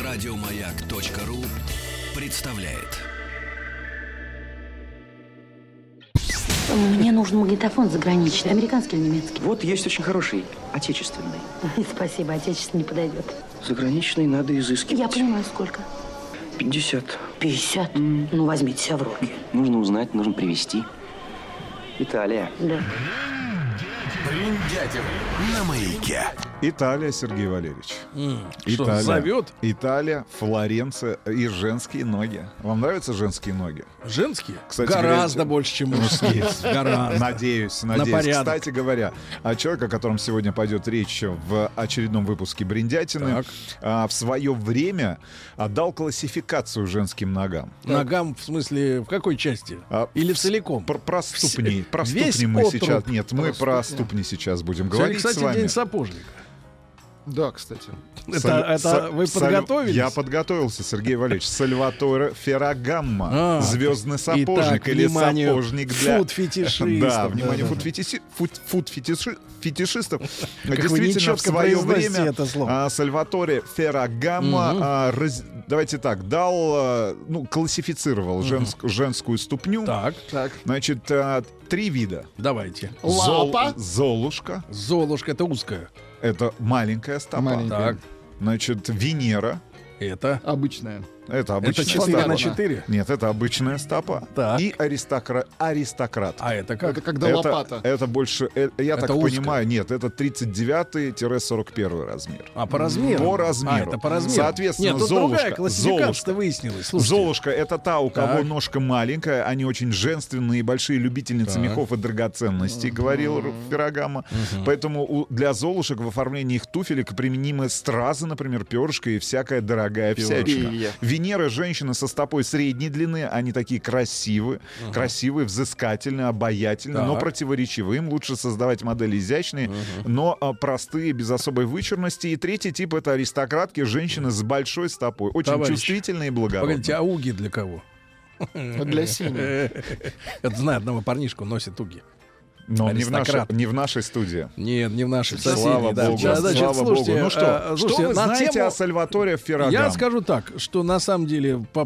Радиомаяк.ру представляет. Мне нужен магнитофон заграничный, американский или немецкий? Вот есть очень хороший, отечественный. Спасибо, отечественный не подойдет. Заграничный надо изыскивать. Я понимаю, сколько? 50. 50? Ну, возьмите себя в руки. Нужно узнать, нужно привезти. Италия. Да. Бриндятин на маяке. Италия, Сергей Валерьевич. Что, зовет? Италия, Флоренция и женские ноги. Вам нравятся женские ноги? Женские? Кстати, гораздо больше, чем мужские. Гораздо. Надеюсь. На порядок. Кстати говоря, человек, о котором сегодня пойдет речь в очередном выпуске «Бриндятины», в свое время дал классификацию женским ногам. Ногам, в смысле, в какой части? Или целиком? Про ступни. Про Весь ступни мы отруб. сейчас... Нет, мы про ступни сейчас будем Сегодня, говорить кстати, с вами. день сапожника. Да, кстати. Это вы подготовились? Я подготовился, Сергей Валерьевич. Сальваторе Феррагамма. Звездный сапожник итак, или внимание, сапожник для... фуд-фетишистов. Да, внимание, фуд-фетишистов. Как вы Действительно, в нечетко свое произносите время это слово. Сальваторе Феррагамма, давайте так, классифицировал женскую ступню. Так, Значит, 3 вида. давайте. Лапа. Золушка. Золушка — это узкая. Это маленькая стопа. Маленькая. Так, Значит, Венера. это... Обычная. Это обычная Это 4 стопа. на 4? Нет, это обычная стопа. Так. И аристократ. А это как? Это когда лопата. Это больше, я Это так узкая. понимаю, нет, это 39-41 размер. А, по размеру? По размеру. Это по размеру. Соответственно, Нет, тут Золушка. другая классификация выяснилась. Слушайте. Золушка — это та, у кого Так. ножка маленькая, они очень женственные, большие любительницы Так. мехов и драгоценностей, говорил Феррагамма. Поэтому для Золушек в оформлении их туфелек применимы стразы, например, перышко и всякая дорогая всячина. Перья. Венера — женщина со стопой средней длины, они такие красивые, взыскательные, обаятельные, но Так. противоречивые. Им лучше создавать модели изящные, но простые, без особой вычурности. И третий тип — это аристократки, женщины с большой стопой, очень Товарищ, чувствительные и благородные. Погодите, а уги для кого? Для синих. Это знаю, одного парнишку носит уги. Но аристократ. не в нашей студии. Нет, не в нашей Слава соседней. богу, Да, значит, слава слушайте, богу. Ну что слушайте, вы на знаете тему- о Сальваторе Феррагамма? Я скажу так, что на самом деле по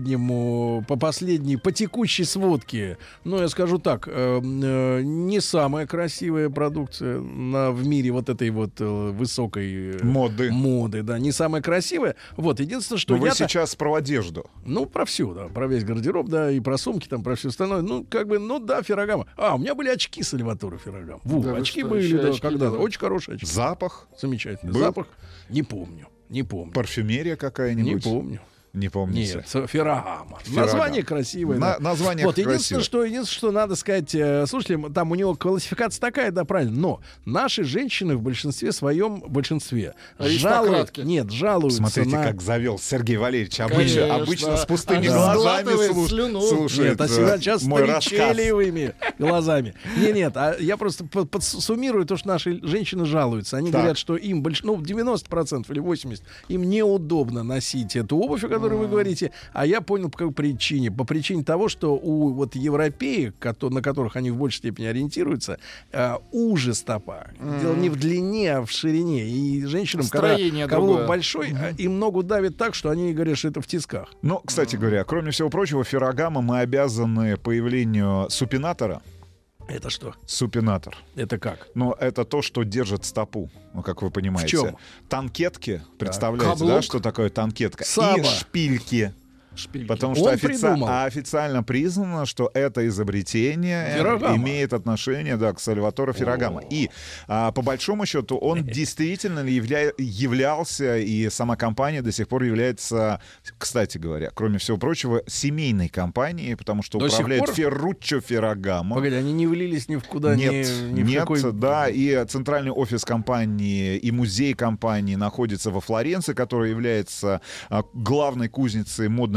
текущей сводке, я скажу так, не самая красивая продукция в мире вот этой вот высокой моды, да, не самая красивая. Вот, единственное, что Но вы я-то... сейчас про одежду. про все, да, про весь гардероб, да, и про сумки, там, про все остальное. Да, Феррагамма. У меня были очки Сальваторе Феррагамма. Да вы Очки что, были, еще да, очки когда-то. делали? Очень хорошие очки. Запах? Замечательный Был? запах. Не помню. Парфюмерия какая-нибудь? Не помню. Не помните? Нет, Феррагамма. Феррагамма. Название красивое. Да. Название Вот, красивое. единственное, что надо сказать, слушайте, там у него классификация такая, да, правильно, но наши женщины в своем большинстве Аристократки. жалуются Смотрите, на... как завел Сергей Валерьевич. Конечно. Обычно с пустыми Они глазами сглатывают слюну. слушает Нет, а сейчас мой с рассказ. причелевыми глазами. Нет, а я просто суммирую то, что наши женщины жалуются. Они Так. говорят, что им 90% или 80% им неудобно носить эту обувь, о которой вы говорите. А я понял, по какой причине. По причине того, что у европеек, на которых они в большей степени ориентируются, уже стопа. Дело не в длине, а в ширине. И женщинам, когда Строение каблук другое. большой, им ногу давит так, что они говорят, что это в тисках. Но, кстати говоря, кроме всего прочего, Феррагамма мы обязаны появлению супинатора. Это что? Супинатор. Это как? Но это то, что держит стопу, как вы понимаете. В чём? Танкетки, представляете, Каблук. да, что такое танкетка? Саба. И шпильки. Шпильки. Потому что Он придумал. официально признано, что это изобретение Феррагамма. имеет отношение, да, к Сальваторе Феррагамма. И по большому счету он действительно являлся, и сама компания до сих пор является, кстати говоря, кроме всего прочего, семейной компанией, потому что До сих управляет пор? Ферруччо Феррагамма. Погоди, они не влились ни в куда, Нет, ни в нет, какой... да, и центральный офис компании, и музей компании находится во Флоренции, которая является главной кузницей модных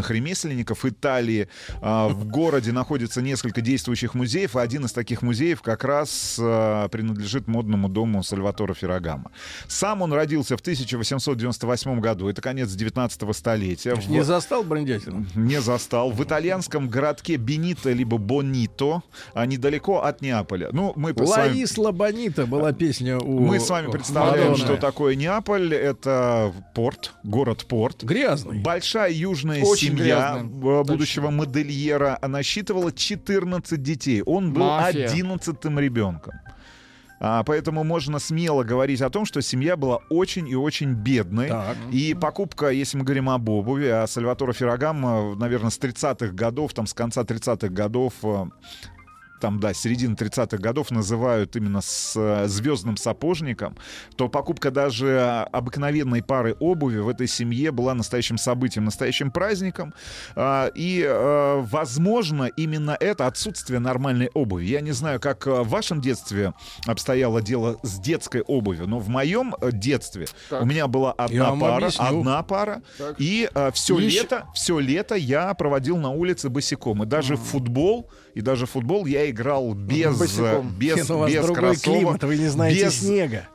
юных ремесленников Италии. В городе находится несколько действующих музеев, и один из таких музеев как раз принадлежит модному дому Сальваторе Феррагамо. Сам он родился в 1898 году, это конец 19 столетия. Не застал брендятину? Не застал. В итальянском городке Бенито, либо Бонито, недалеко от Неаполя. Ну, мы с вами... Ла Бонита была песня у Мы с вами представляем, Мадонны. что такое Неаполь. Это порт, город-порт. Грязный. Большая южная Очень семья грязная. будущего модельера насчитывала 14 детей. Он был Мафия. 11-м ребенком. Поэтому можно смело говорить о том, что семья была очень и очень бедной. Так. И покупка, если мы говорим об обуви, Сальваторе Феррагамо, наверное, с 30-х годов, там с конца 30-х годов, там, да, середины 30-х годов называют именно с звездным сапожником, то покупка даже обыкновенной пары обуви в этой семье была настоящим событием, настоящим праздником. И, возможно, именно это отсутствие нормальной обуви. Я не знаю, как в вашем детстве обстояло дело с детской обувью, но в моем детстве у меня была Я вам объясню. одна пара, и все лето я проводил на улице босиком. И даже футбол я играл без У вас другой кроссовок, климат, вы не знаете без- снега.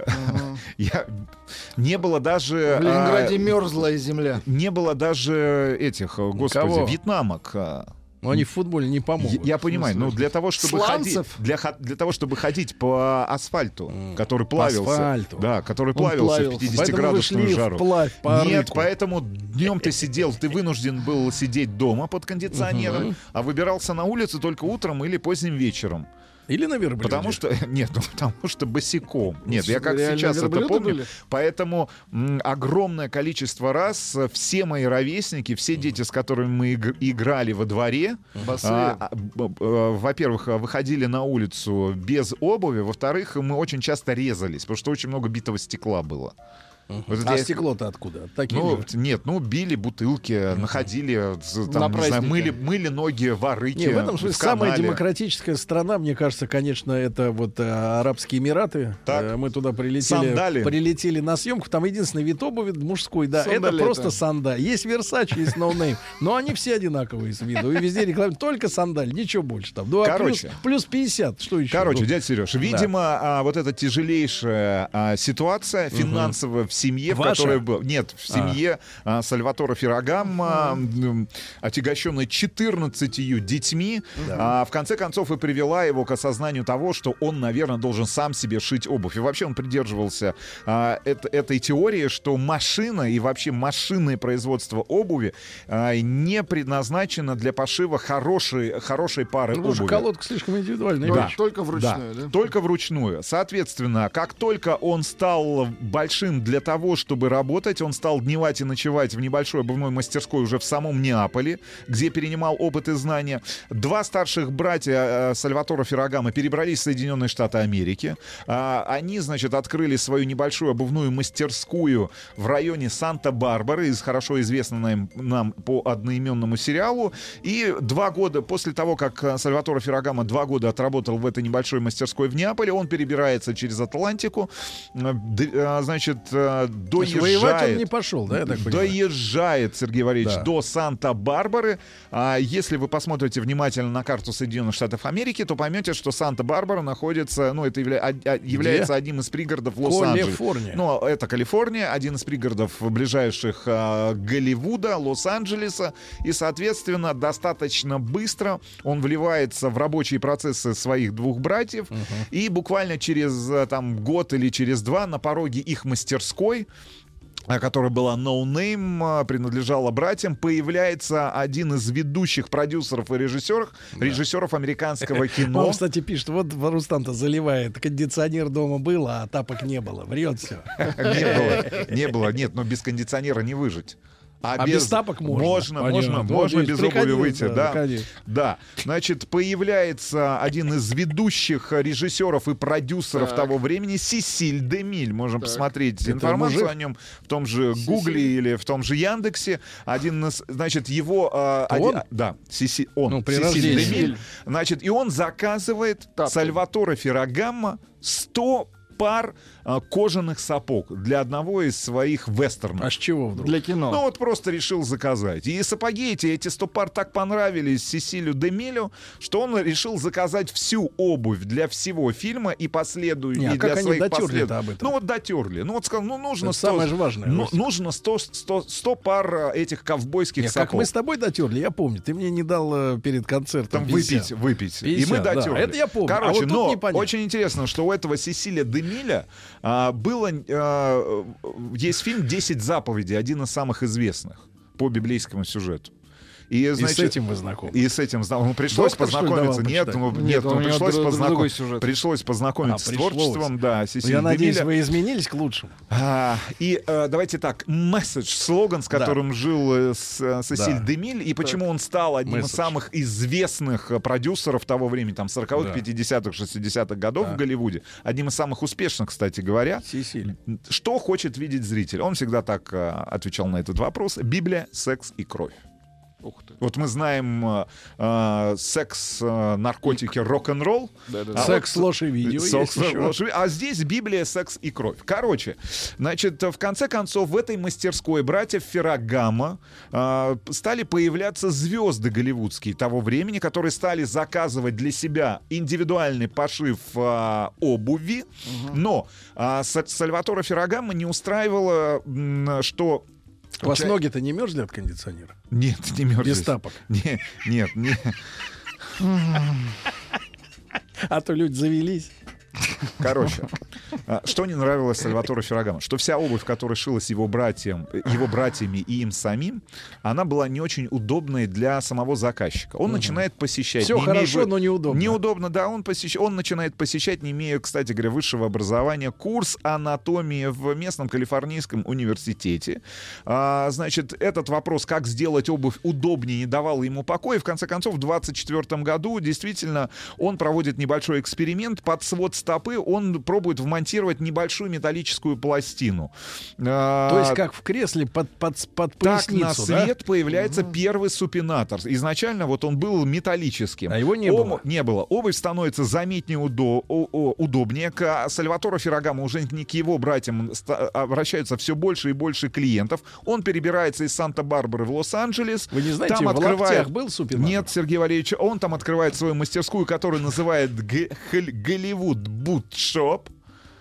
Не было даже... В Ленинграде мерзлая земля. Не было даже этих, господи, Кого? вьетнамок. Но они в футболе не помогут. Я понимаю, но для того, чтобы ходить, Сланцев? для того, чтобы ходить по асфальту, который плавился, асфальту. да, который Он плавился в плавился. 50-градусную Поэтому вы шли жару. вплавь по Нет, рыку. поэтому днем ты сидел, ты вынужден был сидеть дома под кондиционером, а выбирался на улицу только утром или поздним вечером. Или на верблюде. Потому что потому что босиком. Нет, я как Реально сейчас это верблюды помню. были? Поэтому огромное количество раз все мои ровесники, все дети, с которыми мы играли во дворе, Босые. во-первых, выходили на улицу без обуви, во-вторых, мы очень часто резались, потому что очень много битого стекла было. Вот это А я- стекло-то откуда? От таких Ну, же? нет, били бутылки, находили, там, не знаю, празднике. мыли ноги в арыке. Не, в этом смысле в канале. самая демократическая страна, мне кажется, конечно, это вот Арабские Эмираты. Так. Мы туда Сандали. прилетели на съемку. Там единственный вид обуви мужской, да, это Сандалеты. просто сандаль. Есть Versace, есть No Name, но они все одинаковые с виду. И везде рекламируют только сандаль, ничего больше там. Ну, а Короче. плюс 50, что еще? Короче, Ну, дядя Сереж, видимо, вот эта тяжелейшая ситуация финансовая в семье, в Ваша? которой был... Нет, в семье Сальваторе Феррагамо, отягощенной 14 детьми, в конце концов и привела его к осознанию того, что он, наверное, должен сам себе шить обувь. И вообще он придерживался этой теории, что машина и вообще машинное производство обуви не предназначено для пошива хорошей пары потому что обуви. колодка слишком индивидуальная Да. вещь. Только вручную, да? Только вручную. Соответственно, как только он стал большим для того, чтобы работать, он стал дневать и ночевать в небольшой обувной мастерской уже в самом Неаполе, где перенимал опыт и знания. Два старших братья Сальваторе Феррагамо перебрались в Соединенные Штаты Америки. Они, значит, открыли свою небольшую обувную мастерскую в районе Санта-Барбары, хорошо известно нам по одноименному сериалу. И 2 года после того, как Сальваторе Феррагамо 2 года отработал в этой небольшой мастерской в Неаполе, он перебирается через Атлантику, значит, То есть воевать он не пошел, да, я так понимаю? доезжает, Сергей Валерьевич, Да. до Санта-Барбары. Если вы посмотрите внимательно на карту Соединенных Штатов Америки, то поймете, что Санта-Барбара находится, ну, это является одним из пригородов Лос-Анджелеса. Калифорния. Ну, это Калифорния, один из пригородов ближайших Голливуда, Лос-Анджелеса. И, соответственно, достаточно быстро он вливается в рабочие процессы своих 2 братьев. И буквально через год или через 2 на пороге их мастерской, которая была No Name, принадлежала братьям, появляется один из ведущих продюсеров и режиссеров американского кино. Он, кстати, пишет, вот Рустам-то заливает, кондиционер дома был, а тапок не было. Врет все. Не было, нет, но без кондиционера не выжить. А без тапок можно. Можно Понятно. без Приходи, обуви выйти, да, да. конечно. Да. Значит, появляется один из ведущих режиссеров и продюсеров того времени, Сесиль Демиль. Можем посмотреть Это информацию мужик? о нем в том же Гугле или в том же Яндексе. Один из, значит, его... Он? Да, он. Ну, при Сесиль рождении. Демиль. Значит, и он заказывает Тапки. Сальваторе Феррагамо 100 пар кожаных сапог для одного из своих вестернов. А с чего вдруг? Для кино. Ну вот просто решил заказать. И сапоги эти 100 пар так понравились Сесилию Демилю, что он решил заказать всю обувь для всего фильма и последующих. Не, а и как для они своих дотерли-то об этом? Ну вот дотерли. Ну вот сказал, ну нужно Это самое же важное, Ростик. нужно 100 пар этих ковбойских Не, сапог. как мы с тобой дотерли, я помню. Ты мне не дал перед концертом Там 50. выпить. 50, и мы да, дотерли. это я помню. Короче, А вот тут но непонятно. очень интересно, что у этого Сесилия Демиля есть фильм «10 заповедей», один из самых известных по библейскому сюжету. И, значит, с этим вы знакомы. И с этим пришлось Доктор, что ли, познакомиться. давал Нет, Нет, у него другой сюжет. пришлось познакомиться с пришлось. творчеством, да, Сесилии Я надеюсь, Демиля. вы изменились к лучшему. Давайте так, месседж, слоган, с которым жил Сесиль Демиль, и почему он стал одним из самых известных продюсеров того времени, там, 40-х, 50-х, 60-х годов в Голливуде, одним из самых успешных, кстати говоря. Сесиль. Что хочет видеть зритель? Он всегда так отвечал на этот вопрос. Библия, секс и кровь. Ух ты. Вот мы знаем секс, наркотики, рок-н-ролл. Секс, ложь и видео есть еще. А здесь Библия, секс и кровь. Короче, значит, в конце концов, в этой мастерской братьев Феррагамо стали появляться звезды голливудские того времени, которые стали заказывать для себя индивидуальный пошив обуви. Но Сальваторе Феррагамо не устраивало, что... У вас ноги-то не мерзли от кондиционера? Нет, не мерзли. Без тапок? Нет. А то люди завелись. Короче, что не нравилось Сальваторе Феррагамо? Что вся обувь, которая шилась его братьями и им самим, она была не очень удобной для самого заказчика. Он начинает посещать... Все хорошо, но неудобно. Неудобно, да. Он начинает посещать, не имея, кстати говоря, высшего образования, курс анатомии в местном калифорнийском университете. Значит, этот вопрос, как сделать обувь удобнее, не давал ему покоя. В конце концов, в 1924 году действительно он проводит небольшой эксперимент. Под свод стопы он пробует вмонтировать небольшую металлическую пластину. То есть как в кресле под поясницу, так на свет появляется первый супинатор. Изначально вот он был металлическим. А его не было? Не было. Обувь становится заметнее, удобнее. К Сальваторе Феррагамо, уже не к его братьям, обращаются все больше и больше клиентов. Он перебирается из Санта-Барбары в Лос-Анджелес. Вы не знаете, там в локтях был супинатор? Нет, Сергей Валерьевич, он там открывает свою мастерскую, которую называет Голливуд Бутшоп.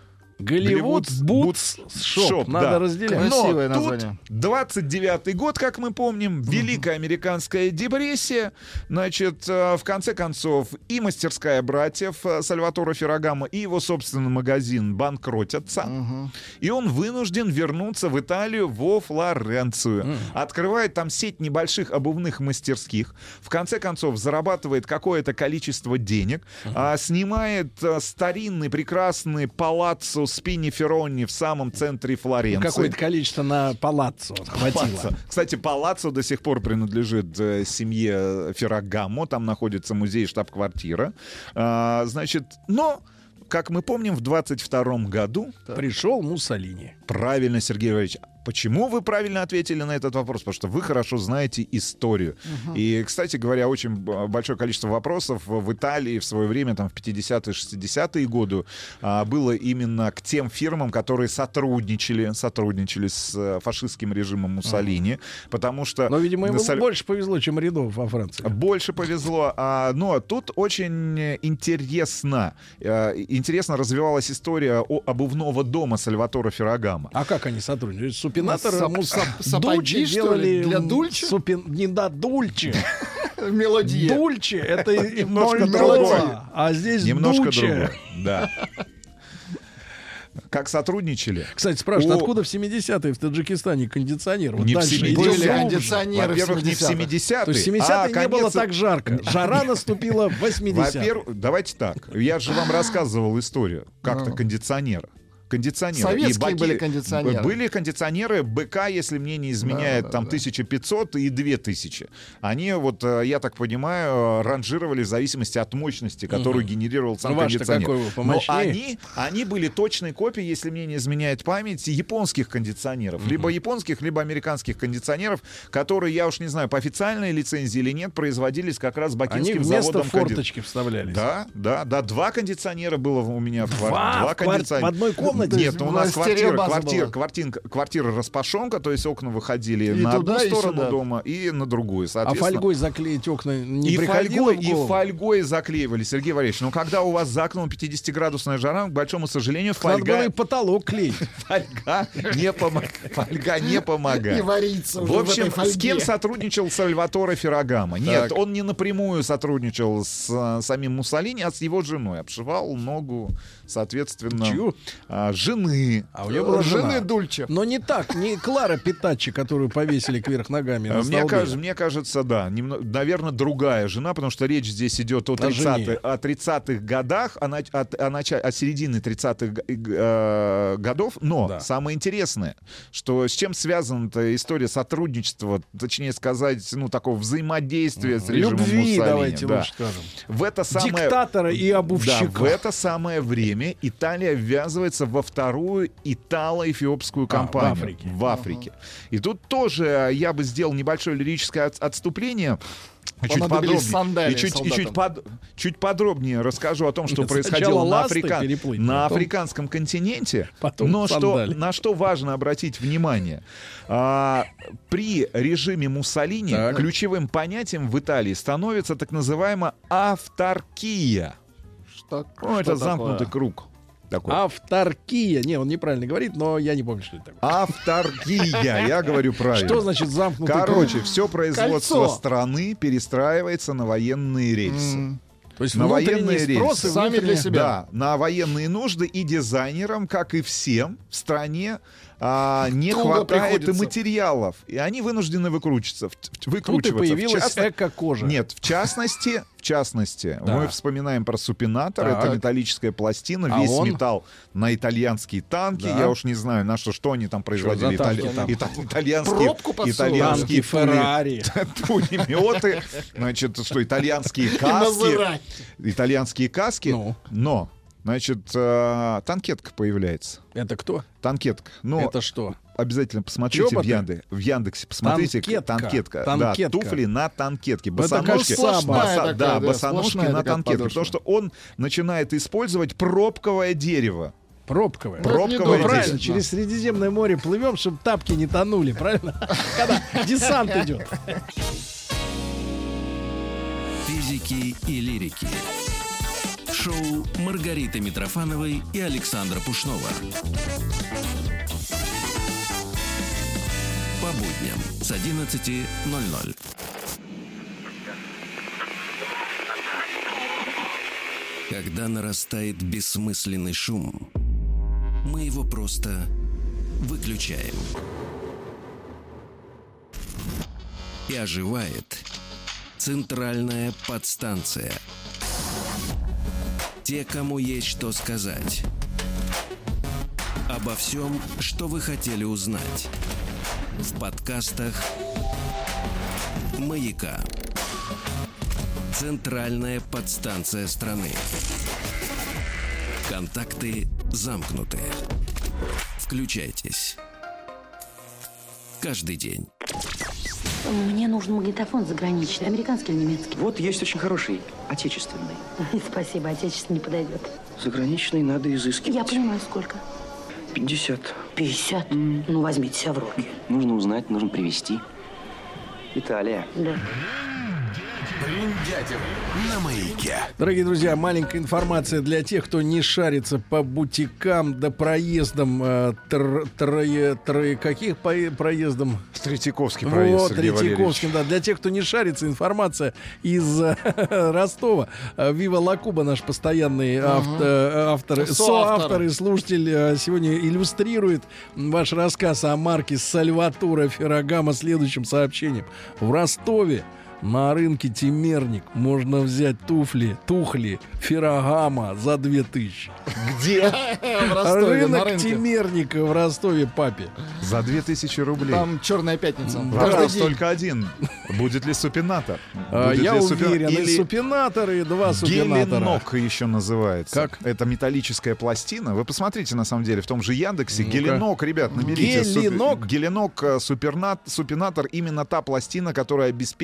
Голливуд Бутс Шоп. Надо разделять. Красивое Но название. тут 29-й год, как мы помним, Великая американская депрессия. Значит, в конце концов, и мастерская братьев Сальваторе Феррагамо, и его собственный магазин банкротятся. И он вынужден вернуться в Италию, во Флоренцию. Открывает там сеть небольших обувных мастерских. В конце концов, зарабатывает какое-то количество денег. Снимает старинный, прекрасный палаццо Спини Феррони в самом центре Флоренции. Какое-то количество на палаццо хватило. Кстати, палаццо до сих пор принадлежит семье Феррагамо. Там находится музей, штаб-квартира. Значит, но, как мы помним, в 22-м году... Пришел Муссолини. Правильно, Сергей Валерьевич. Почему вы правильно ответили на этот вопрос? Потому что вы хорошо знаете историю. И, кстати говоря, очень большое количество вопросов в Италии в свое время, там, в 50-е, 60-е годы, было именно к тем фирмам, которые сотрудничали с фашистским режимом Муссолини. Потому что... Но, видимо, ему больше повезло, чем рядов во Франции. Больше повезло. Но тут очень интересно развивалась история обувного дома Сальваторе Феррагамо. А как они сотрудничают? Супинатор сапоги, Дульче что делали ли, для Дульче? Не да, Дульче. Мелодия. Дульче — это Немножко 0,2, другое. а здесь Немножко Дульче. другое. Да. Как сотрудничали. Кстати, спрашивают, откуда в 70-е в Таджикистане кондиционер? Вот Не в дальше 70-е. идем Были глубже. кондиционеры Во-первых, не в 70-е. То есть в 70-е не было так жарко. Жара наступила в 80-е. Во-первых, давайте так. Я же вам рассказывал историю как-то кондиционера. Советские были кондиционеры. Были кондиционеры БК, если мне не изменяет, там 1500 и 2000. Они, вот, я так понимаю, ранжировали в зависимости от мощности, которую генерировал сам кондиционер. Какой вы, Но помощнее? они были точной копией, если мне не изменяет память, японских кондиционеров. Либо японских, либо американских кондиционеров, которые, я уж не знаю, по официальной лицензии или нет, производились как раз бакинским заводом. Они вместо форточки вставлялись. Да. Два кондиционера было у меня в В одной комнате? комнате? Нет, ну у нас стереобаза квартира распашонка, то есть окна выходили И на туда, одну и сторону сюда. дома и на другую, А соответственно. фольгой заклеить окна не И приходило фольгой, в голову? и фольгой заклеивали, Сергей Валерьевич. Но когда у вас за окном 50-градусная жара, к большому сожалению, Надо было и фольга потолок клеить. не помогает. И вариться уже В общем, этой фольге. с кем сотрудничал Сальваторе Феррагамо? Нет, он не напрямую сотрудничал с самим Муссолини, а с его женой. Обшивал ногу, соответственно, Чью? жены. А у нее была Жены жена. Дульче. Но не так, не Клара Питаччи, которую повесили кверх ногами на столбе. Мне кажется, да. Наверное, другая жена, потому что речь здесь идет о 30-х годах, о середине 30-х годов. Но Да. самое интересное, что с чем связана история сотрудничества, точнее сказать, такого взаимодействия с режимом Любви, Муссолини. давайте Да. лучше скажем. В это самое... Диктатора и Да, обувщика. в это самое время Италия ввязывается во вторую итало-эфиопскую кампанию в Африке. И тут тоже я бы сделал небольшое лирическое отступление. Понадобились сандалии Чуть подробнее расскажу о том, что Нет, происходило сначала на ласты переплыть, на потом- африканском континенте. Потом Но сандали. на что важно обратить внимание. При режиме Муссолини Так. ключевым понятием в Италии становится так называемая автаркия. Что Это такое? замкнутый круг. Такой. Авторкия. Не, он неправильно говорит, но я не помню, что это такое. Автаркия, я говорю правильно. Что значит замкнутый круг? Короче, все производство Кольцо. страны перестраивается на военные рельсы. То есть на внутренний военные спрос и рельсы. Сами для внутренний- себя. Да, на военные нужды, и дизайнерам, как и всем в стране, не Туго хватает и приходится. материалов. И они вынуждены выкручиваться. Тут и появилась эко-кожа. Нет, в частности, Да. мы вспоминаем про супинатор. Так. Это металлическая пластина, А весь он? металл на итальянские танки. Да. Я уж не знаю, на что они там производили. за танки там? Итальянские, Пробку подсовывали. Танки, итальянские Феррари. пулеметы, значит, что итальянские каски, Мазерати. итальянские каски, Ну. но, значит, танкетка появляется. Это кто? Танкетка. Ну, Это что? обязательно посмотрите Чоботы? в Яндексе, посмотрите. Танкетка. Да, Танкетка. туфли на танкетке. Это Босоножки, как саба. Такая, босоножки сплошная на такая танкетке. подошва. Потому что он начинает использовать пробковое дерево. Пробковая. Пробковое недорого. дерево. Правильно, через Средиземное море плывем, чтобы тапки не тонули, правильно? Когда десант идет. Физики и лирики. Шоу Маргариты Митрофановой и Александра Пушнова. По будням с 11:00. Когда нарастает бессмысленный шум, мы его просто выключаем. И оживает центральная подстанция. Те, кому есть что сказать. Обо всем, что вы хотели узнать. В подкастах «Маяка». Центральная подстанция страны. Контакты замкнуты. Включайтесь. Каждый день. Мне нужен магнитофон заграничный, американский или немецкий. Вот есть очень хороший, отечественный. Спасибо, отечественный не подойдет. Заграничный надо изыскивать. Я понимаю, сколько? 50. 50? Ну, возьмите себя в руки. Нужно узнать, нужно привезти. Италия. Да. На маяке. Дорогие друзья, маленькая информация для тех, кто не шарится по бутикам да проездам. Каких проездом? Третьяковский проезд, Вот, Сергей Валерьевич. Третьяковским, да. Для тех, кто не шарится, информация из Ростова. Вива Лакуба, наш постоянный соавтор и слушатель, сегодня иллюстрирует ваш рассказ о марке Сальваторе Феррагамо следующим сообщением. В Ростове на рынке Темерник можно взять тухли Феррагамо за 2000. Где? В Ростове, на Рынок рынке. Темерника в Ростове, папе. За 2000 рублей. Там Черная пятница. Вопрос Каждый день. только один. Будет ли супинатор? Будет Я ли супер- уверен, и Или супинатор, и два супинатора. геленок еще называется. Как? Это металлическая пластина. Вы посмотрите, на самом деле, в том же Яндексе. Ну-ка. Геленок, ребят, наберите. Геленок? Геленок, супинатор, именно та пластина, которая обеспечивает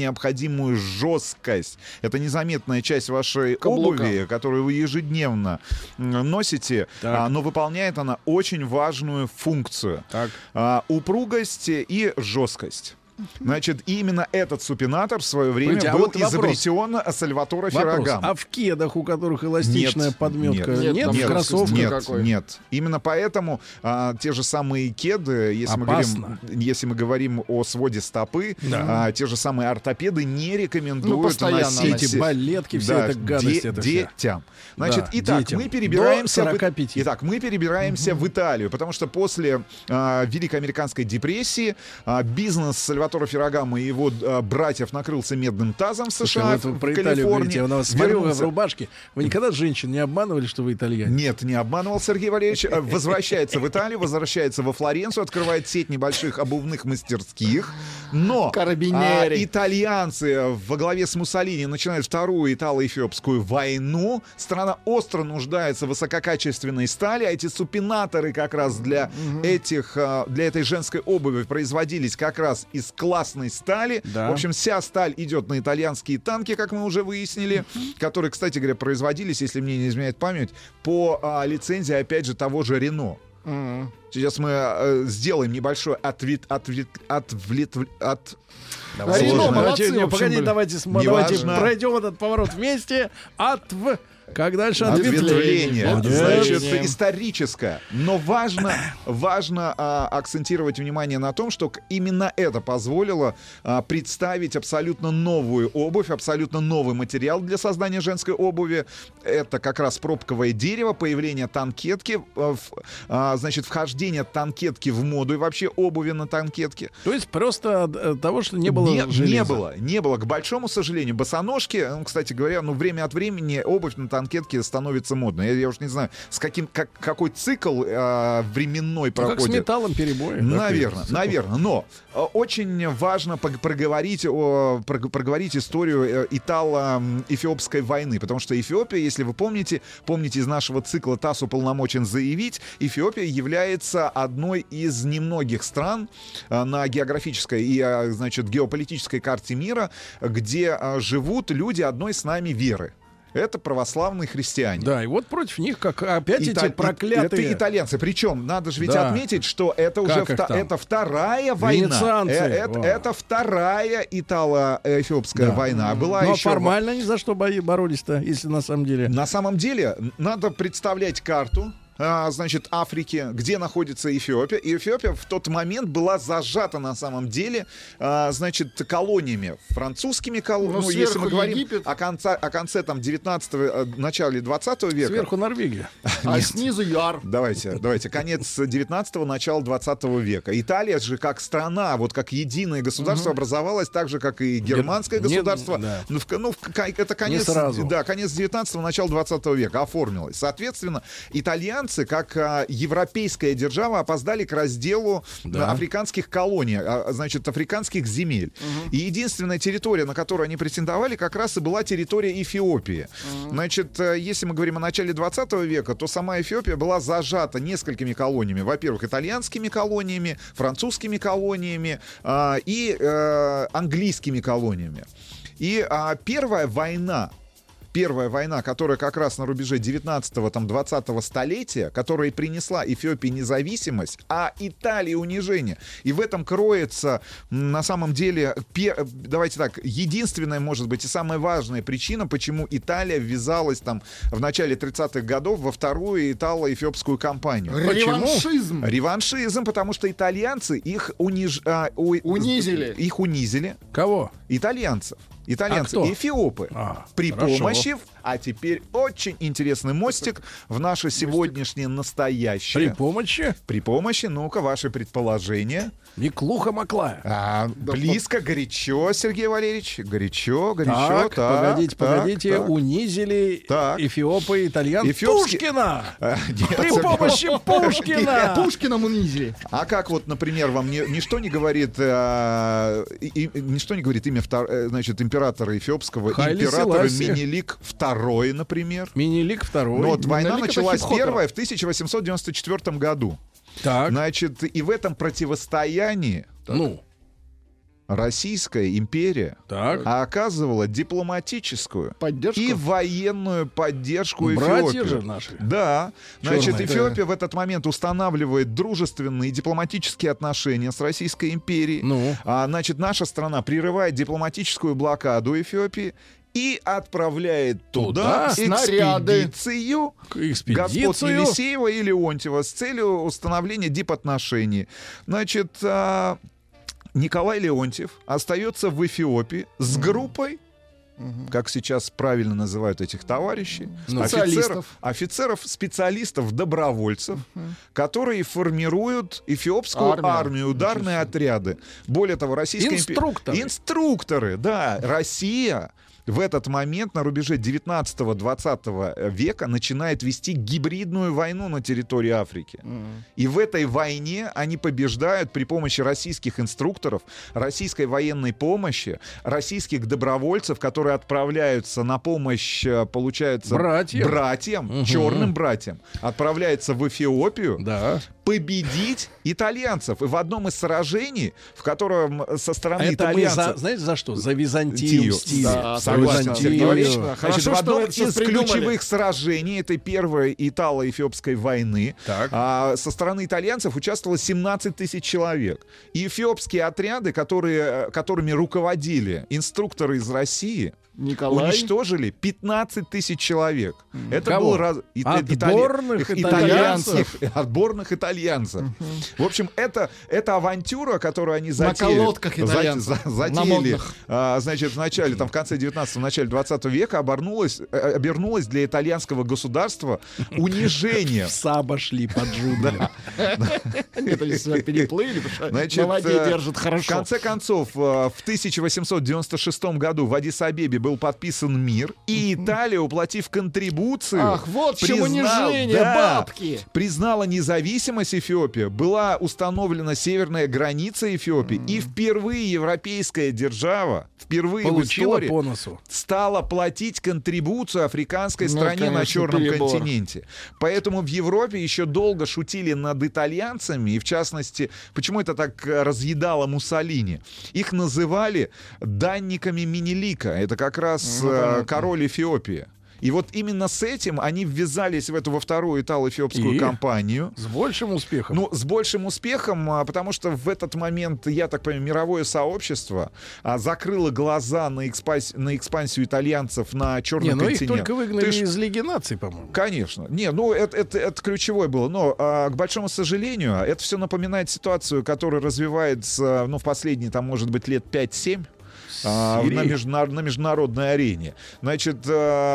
необходимую жесткость. Это незаметная часть вашей Каблука. обуви, которую вы ежедневно носите, Так. но выполняет она очень важную функцию. Так. Упругость и жесткость. Значит, именно этот супинатор в свое время Погодите, а был вот вопрос. изобретен Сальваторо Вопрос. Феррагамо. А в кедах, у которых эластичная Нет, подметка, нет, нет, там в нет, кроссовках? Нет, какой. нет. Именно поэтому те же самые кеды, Опасно. если мы говорим о своде стопы, Да. те же самые ортопеды не рекомендуют постоянно носить Эти балетки, вся эта гадость, это вся. детям. Значит, Да, итак, детям. мы перебираемся До 45. мы перебираемся в Италию, потому что после Великой Американской депрессии бизнес Сальваторо Феррагамо и его братьев накрылся медным тазом в США, Вот вы в про Италию Калифорнии. говорите, я на вас смотрю, вы в Вернулся. рубашке. Вы никогда женщин не обманывали, что вы итальянец? Нет, не обманывал Сергей Валерьевич. Возвращается в Италию, возвращается во Флоренцию, открывает сеть небольших обувных мастерских. Но Карабинери. итальянцы во главе с Муссолини начинают вторую итало-эфиопскую войну. Страна остро нуждается в высококачественной стали. А эти супинаторы как раз для этой женской обуви производились как раз из классной стали. Да. В общем, вся сталь идет на итальянские танки, как мы уже выяснили, которые, кстати говоря, производились, если мне не изменяет память, по лицензии, опять же, того же Рено. Сейчас мы сделаем небольшой Рено, Сложно. молодцы, Давайте, в общем, погодите, были. давайте Неважно. пройдем этот поворот вместе. Как дальше? Ответвление. Ответвление. Значит, историческое. Но важно акцентировать внимание на том, что именно это позволило представить абсолютно новую обувь, абсолютно новый материал для создания женской обуви. Это как раз пробковое дерево, появление танкетки, значит, вхождение танкетки в моду и вообще обуви на танкетке. То есть просто от того, что не было железа. Не было. К большому сожалению, босоножки, кстати говоря, время от времени обувь на танкетке становится модной. Я уж не знаю, какой цикл временной Ну, как с проходит. металлом перебои. Наверное. Но очень важно проговорить историю итало-эфиопской войны, потому что Эфиопия, если вы помните из нашего цикла «ТАСС уполномочен заявить», Эфиопия является одной из немногих стран на географической и, значит, геополитической карте мира, где живут люди одной с нами веры. Это православные христиане. Да, и вот против них как опять эти Это проклятые... итальянцы. Причем, надо же ведь Да. отметить, что это уже Как их там? это вторая война. Венецианцы. Это вторая итало-эфиопская Да. война. Была Ну, а еще... формально они за что боролись-то, если на самом деле... На самом деле, надо представлять карту, значит, Африки, где находится Эфиопия. И Эфиопия в тот момент была зажата на самом деле, значит, колониями, французскими колониями. Если сверху мы говорим Египет. о конце там 19-го, начале 20 века. Сверху Норвегия. А снизу Яр. Давайте, конец 19-го, начало 20 века. Италия же как страна, вот как единое государство образовалась так же, как и германское Нет, государство. да. Это конец, Не сразу. да, конец 19-го, начало 20 века оформилось. Соответственно, итальянцы, как европейская держава, опоздали к разделу африканских колоний, значит, африканских земель. И единственная территория, на которую они претендовали, как раз и была территория Эфиопии. Значит, если мы говорим о начале 20 века, то сама Эфиопия была зажата несколькими колониями. Во-первых, итальянскими колониями, французскими колониями и английскими колониями. И первая война, которая как раз на рубеже 19-20 столетия, которая и принесла Эфиопии независимость, а Италии унижение. И в этом кроется, на самом деле, давайте так, единственная, может быть, и самая важная причина, почему Италия ввязалась там в начале 30-х годов во вторую итало-эфиопскую кампанию. Реваншизм. Реваншизм, потому что итальянцы их Унизили. Их унизили. Кого? Итальянцы, кто? эфиопы. При хорошо. помощи, а теперь очень интересный мостик в наше сегодняшнее настоящее. При помощи, ну-ка, ваши предположения. Миклуха Маклая. Близко, горячо, Сергей Валерьевич. Горячо. Так, погодите. так. Унизили Так. эфиопы, итальянцы. Эфиопские- Пушкина! Нет, При Сергей помощи Пушкина! Пушкиным унизили. А как вот, например, вам ничто не говорит, имя значит, императора эфиопского, Хайли императора Селаси. Менелик II, например. Менелик второй. Ну, вот война Менелик это началась хип-хопер. первая в 1894 году. Так, Значит, и в этом противостоянии ну, Российская империя оказывала дипломатическую поддержку и военную поддержку братья Эфиопии. же наши. Да. Значит, Черные. Эфиопия в этот момент устанавливает дружественные дипломатические отношения с Российской империей. Ну. Значит, наша страна прерывает дипломатическую блокаду Эфиопии и отправляет туда снаряды. экспедицию господ Экспедицию. Елисеева и Леонтьева с целью установления дипотношений. Значит, Николай Леонтьев остается в Эфиопии с группой, как сейчас правильно называют этих товарищей, офицеров, специалистов, добровольцев, которые формируют эфиопскую армию, ударные отряды. Более того, российская инструкторы, да, Россия в этот момент на рубеже 19-20 века начинает вести гибридную войну на территории Африки. И в этой войне они побеждают при помощи российских инструкторов, российской военной помощи, российских добровольцев, которые отправляются на помощь, получается, братьям, черным братьям, отправляются в Эфиопию, победить итальянцев. И в одном из сражений, в котором со стороны итальянцев... знаете, за что? За Византию мстили. Согласен, Сергей Валерьевич. Хорошо, в одном что вы из ключевых сражений этой первой итало-эфиопской войны со стороны итальянцев участвовало 17 тысяч человек. И эфиопские отряды, которыми руководили инструкторы из России, уничтожили 15 тысяч человек. Это был отборных итальянцев. В общем, это авантюра, которую они затеяли. На колодках итальянцев. Затеяли, значит, в конце 19-го, начале 20 века обернулась для итальянского государства унижением. Саба шли под джунгли. Это они себя переплыли, потому что молодые держат хорошо. В конце концов, в 1896 году в Аддис-Абебе был подписан мир, и Италия, уплатив контрибуцию, признала независимость Эфиопии, была установлена северная граница Эфиопии, и впервые европейская держава, впервые в истории стала платить контрибуцию африканской стране на Черном континенте. Поэтому в Европе еще долго шутили над итальянцами, и в частности, почему это так разъедало Муссолини? Их называли данниками Менелика. Это как раз король Эфиопии. И вот именно с этим они ввязались во вторую итало-эфиопскую кампанию. С большим успехом. Ну, с большим успехом, потому что в этот момент, я так понимаю, мировое сообщество закрыло глаза на экспансию итальянцев на Черный континент. Их только выгнали из Лиги наций, по-моему. Конечно. Это ключевое было. Но, к большому сожалению, это все напоминает ситуацию, которая развивается, в последние, может быть, лет 5-7. На международной арене. Значит,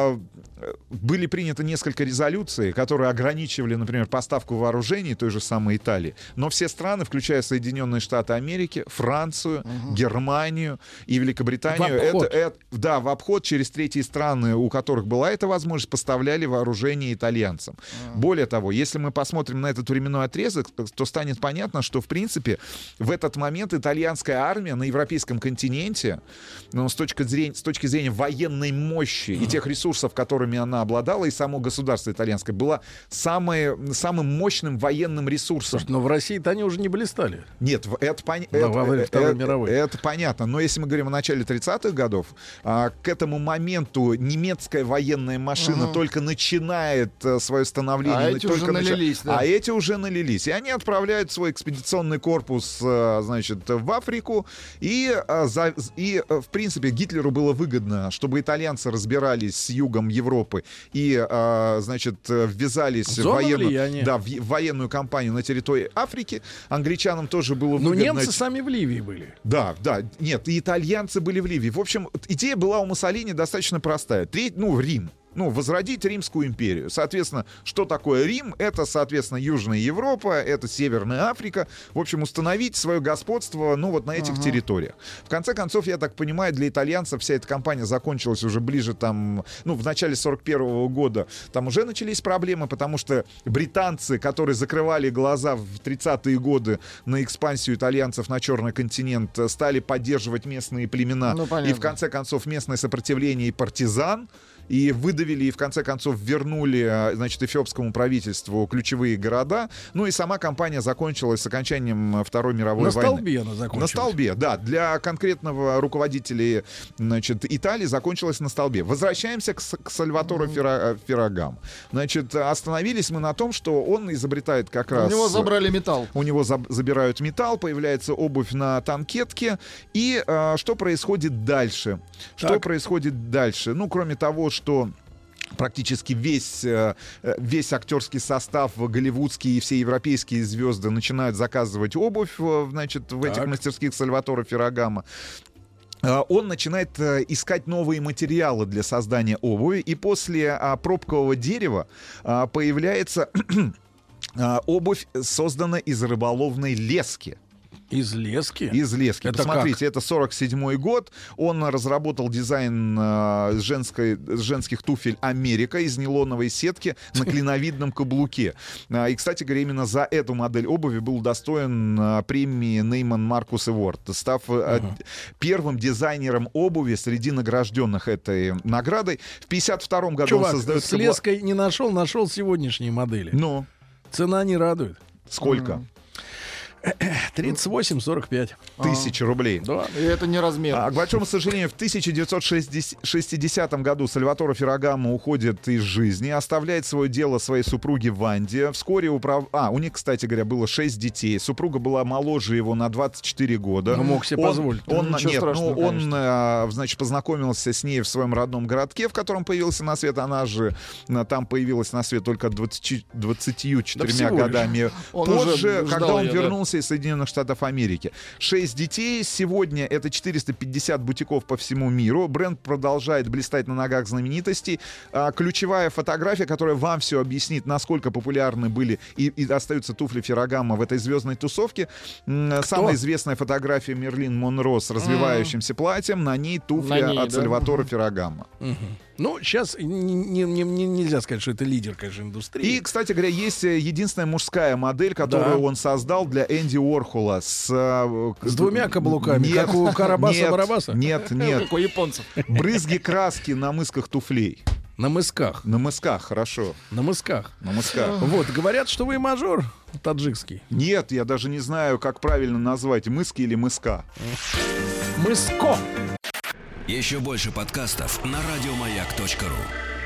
были приняты несколько резолюций, которые ограничивали, например, поставку вооружений той же самой Италии. Но все страны, включая Соединенные Штаты Америки, Францию, Германию и Великобританию, в обход через третьи страны, у которых была эта возможность, поставляли вооружение итальянцам. Более того, если мы посмотрим на этот временной отрезок, то станет понятно, что, в принципе, в этот момент итальянская армия на европейском континенте, с точки зрения военной мощи и тех ресурсов, которыми она обладала, и само государство итальянское, была самым мощным военным ресурсом. Слушай, но в России-то они уже не блистали. Нет, это понятно. Но если мы говорим о начале 30-х годов, к этому моменту немецкая военная машина только начинает свое становление. А эти уже налились. И они отправляют свой экспедиционный корпус, в Африку. И в принципе, Гитлеру было выгодно, чтобы итальянцы разбирались с югом Европы и, ввязались в военную кампанию на территории Африки. Англичанам тоже было выгодно. Но немцы сами в Ливии были. Да. Нет, и итальянцы были в Ливии. В общем, идея была у Муссолини достаточно простая. Рим. Возродить Римскую империю. Соответственно, что такое Рим? Это, соответственно, Южная Европа, это Северная Африка. В общем, установить свое господство, на этих территориях. В конце концов, я так понимаю, для итальянцев вся эта кампания закончилась уже ближе в начале 41 года. Там уже начались проблемы, потому что британцы, которые закрывали глаза в 30-е годы на экспансию итальянцев на Черный континент, стали поддерживать местные племена. И в конце концов местное сопротивление и партизан. и выдавили, и в конце концов вернули, значит, эфиопскому правительству ключевые города. Ну и сама кампания закончилась с окончанием Второй мировой войны. На столбе она закончилась. На столбе, да. Для конкретного руководителя, значит, Италии закончилась на столбе. Возвращаемся к Сальваторе Феррагамо. Значит, остановились мы на том, что он изобретает как раз... У него забрали металл. У него забирают металл, появляется обувь на танкетке. И что происходит дальше? Что происходит дальше? Ну, кроме того, что практически весь актерский состав голливудский и все европейские звезды начинают заказывать обувь, значит, в этих мастерских Сальваторе Феррагамо. Он начинает искать новые материалы для создания обуви, и после пробкового дерева появляется обувь, созданная из рыболовной лески. Из лески? Из лески. Это посмотрите, это 47-й год. Он разработал дизайн женских туфель «Америка» из нейлоновой сетки на клиновидном каблуке. И, кстати говоря, именно за эту модель обуви был удостоен премии Нейман Маркус Эворд, став первым дизайнером обуви среди награжденных этой наградой. В 52-м году Чувак, он создает... с леской не нашел сегодняшние модели. Ну? Цена не радует. Сколько? 38-45 тысяч рублей. Да. И это не размер. К большому сожалению, в 1960 году Сальваторе Феррагамо уходит из жизни, оставляет свое дело своей супруге Ванде. Вскоре у них, кстати говоря, было 6 детей. Супруга была моложе его на 24 года. Но мог себе позволить. Он, значит, познакомился с ней в своем родном городке, в котором появился на свет. Она же там появилась на свет только 24 годами позже, когда он вернулся из Соединенных Штатов Америки. 6 детей. Сегодня это 450 бутиков по всему миру. Бренд продолжает блистать на ногах знаменитостей. Ключевая фотография, которая вам все объяснит, насколько популярны были и остаются туфли Феррагамо в этой звездной тусовке. Самая известная фотография Мерлин Монро с развивающимся платьем. На ней туфли от Сальваторе Феррагамо. Ну, сейчас нельзя сказать, что это лидер, конечно, индустрии. И, кстати говоря, есть единственная мужская модель, которую он создал для Энди Уорхола с двумя каблуками, как у Карабаса-Барабаса? Нет. Как у японцев. Брызги краски на мысках туфлей. На мысках. На мысках, хорошо. На мысках. На мысках. Вот, говорят, что вы мажор таджикский. Нет, я даже не знаю, как правильно назвать, мыски или мыска. Мыско. Еще больше подкастов на радиомаяк.ру.